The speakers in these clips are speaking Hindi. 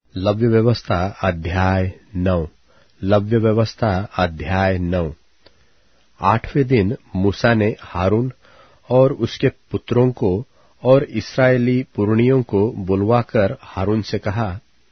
लव्य व्यवस्था अध्याय 9। लव्य व्यवस्था अध्याय 9। 8वें दिन मूसा ने हारून और उसके पुत्रों को और इस्राएली पुरनियों को बुलवाकर हारून से कहा,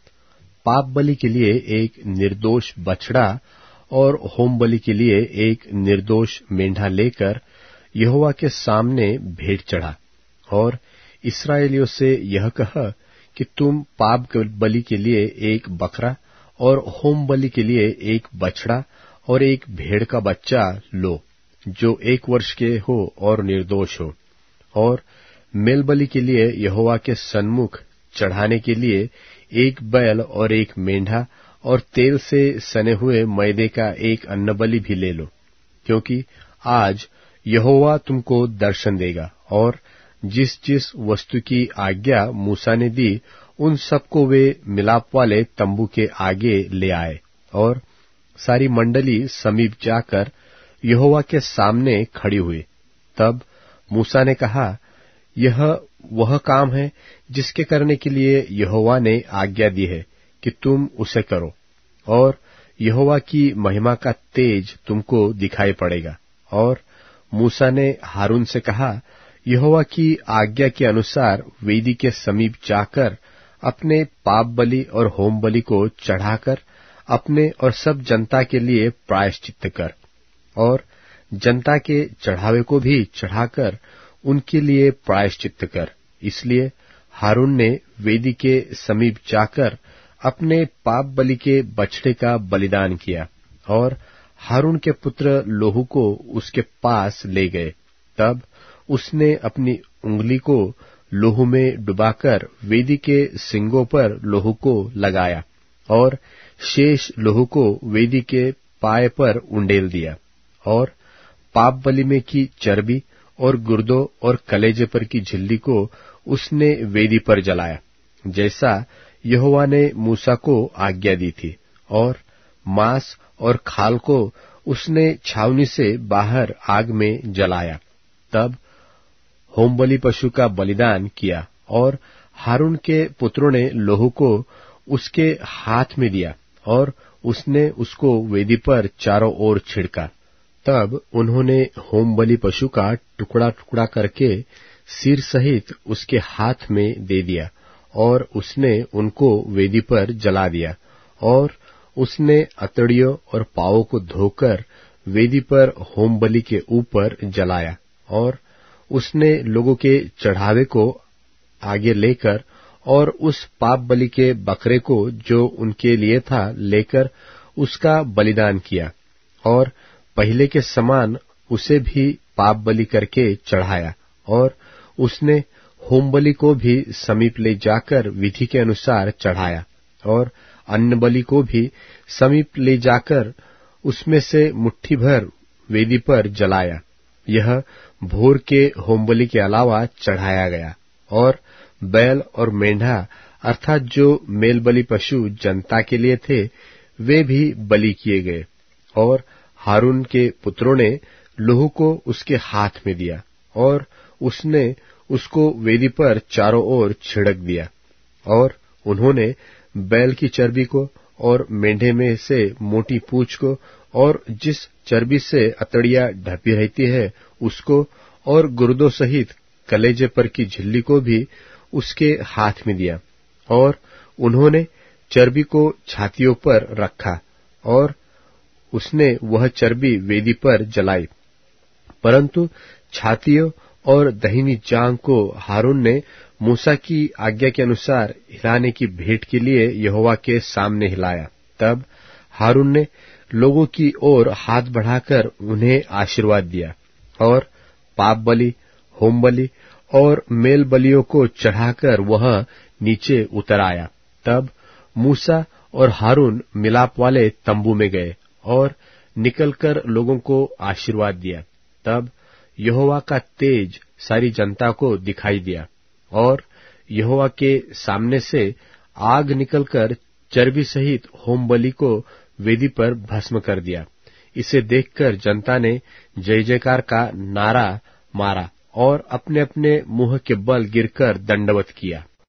पाप बलि के लिए एक निर्दोष बछड़ा और होम बलि के लिए एक निर्दोष मेंढा लेकर यहोवा के सामने भेंट चढ़ा, और इस्राएलियों से यह कह कि तुम पाप बलि के लिए एक बकरा और होम बलि के लिए एक बछड़ा और एक भेड़ का बच्चा लो, जो 1 वर्ष के हो और निर्दोष हो, और मेल बलि के लिए यहोवा के सन्मुख चढ़ाने के लिए एक बैल और एक मेंढा और तेल से सने हुए मैदे का एक अन्नबलि भी ले लो, क्योंकि आज यहोवा तुमको दर्शन देगा। और जिस जिस वस्तु की आज्ञा मूसा ने दी, उन सबको वे मिलाप वाले तंबू के आगे ले आए, और सारी मंडली समीप जाकर यहोवा के सामने खड़ी हुई। तब मूसा ने कहा, यह वह काम है जिसके करने के लिए यहोवा ने आज्ञा दी है कि तुम उसे करो, और यहोवा की महिमा का तेज तुमको दिखाई पड़ेगा। और मूसा ने हारून से कहा, यहोवा की आज्ञा के अनुसार वेदी के समीप जाकर अपने पाप बलि और होम बलि को चढ़ाकर अपने और सब जनता के लिए प्रायश्चित्त कर, और जनता के चढ़ावे को भी चढ़ाकर उनके लिए प्रायश्चित्त कर। इसलिए हारून ने वेदी के समीप जाकर अपने पाप बलि के बछड़े का बलिदान किया, और हारून के पुत्र लोहू को उसके पास ले गए। तब उसने अपनी उंगली को लोहू में डुबाकर वेदी के सींगों पर लोहू को लगाया, और शेष लोहू को वेदी के पाए पर उंडेल दिया, और पाप बलि में की चर्बी और गुर्दों और कलेजे पर की झिल्ली को उसने वेदी पर जलाया, जैसा यहोवा ने मूसा को आज्ञा दी थी। और मांस और खाल को उसने छावनी से बाहर आग में जलाया। तब होम बलि पशु का बलिदान किया, और हारून के पुत्रों ने लोहू को उसके हाथ में दिया, और उसने उसको वेदी पर चारों ओर छिड़का। तब उन्होंने होम बलि पशु का टुकड़ा टुकड़ा करके सिर सहित उसके हाथ में दे दिया, और उसने उनको वेदी पर जला दिया। और उसने अतड़ियों और पांवों को धोकर वेदी पर होम बलि के ऊपर जलाया, और उसने लोगों के चढ़ावे को आगे लेकर और उस पाप बलि के बकरे को जो उनके लिए था लेकर उसका बलिदान किया, और पहले के समान उसे भी पाप बलि करके चढ़ाया। और उसने होम बलि को भी समीप ले जाकर विधि के अनुसार चढ़ाया, और अन्न बलि को भी समीप ले जाकर उसमें से मुट्ठी भर वेदी पर जलाया। यह भोर के होम बलि के अलावा चढ़ाया गया। और बैल और मेंढा अर्थात जो मेल बलि पशु जनता के लिए थे, वे भी बलि किए गए। और हारून के पुत्रों ने लोहू को उसके हाथ में दिया, और उसने उसको वेदी पर चारों ओर छिड़क दिया। और उन्होंने बैल की चर्बी को और मेंढे में से मोटी पूंछ को और जिस चर्बी से अतड़ियां ढपी रहती है उसको, और गुर्दों सहित कलेजे पर की झिल्ली को भी उसके हाथ में दिया। और उन्होंने चर्बी को छातियों पर रखा, और उसने वह चर्बी वेदी पर जलाई। परंतु छातियों और दाहिनी जांघ को हारून ने मूसा की आज्ञा के अनुसार हिलाने की भेंट के लिए यहोवा के सामने हिलाया। तब हारून ने लोगों की ओर हाथ बढ़ाकर उन्हें आशीर्वाद दिया, और पाप बलि, होम बलि और मेल बलियों को चढ़ाकर वह नीचे उतर आया। तब मूसा और हारून मिलाप वाले तंबू में गए और निकलकर लोगों को आशीर्वाद दिया। तब यहोवा का तेज सारी जनता को दिखाई दिया, और यहोवा के सामने से आग निकलकर चर्बी सहित होम बलि को वेदी पर भस्म कर दिया। इसे देखकर जनता ने जय जयकार का नारा मारा और अपने अपने मुंह के बल गिरकर दंडवत किया।